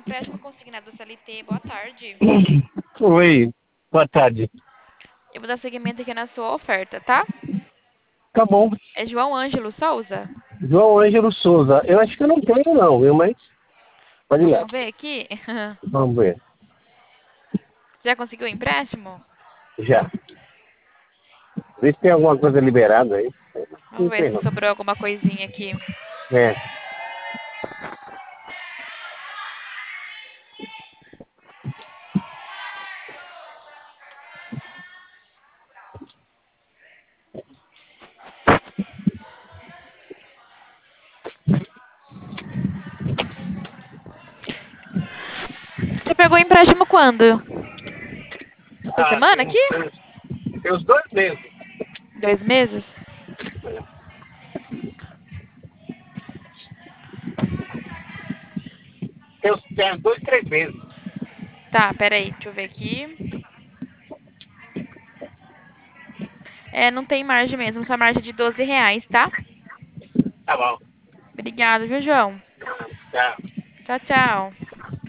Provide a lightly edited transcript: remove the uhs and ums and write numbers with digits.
empréstimo consignado CLT. Boa tarde. Oi, boa tarde. Eu vou dar seguimento aqui na sua oferta, tá? Tá bom. É João Ângelo Souza? João Ângelo Souza. Eu acho que eu não tenho não, viu? Mas pode ir lá. Vamos ver aqui. Vamos ver. Já conseguiu o empréstimo? Já. Vê se tem alguma coisa liberada aí. Vamos Não ver tem se não. sobrou alguma coisinha aqui. É. Você pegou o empréstimo quando? Essa Ah, semana aqui? tem uns 2 meses. 2 meses? Tem uns 2, 3 meses. Tá, peraí, deixa eu ver aqui. É, não tem margem mesmo, só margem de R$ 12, tá? Tá bom. Obrigada, viu, João? Tá. Tchau, tchau.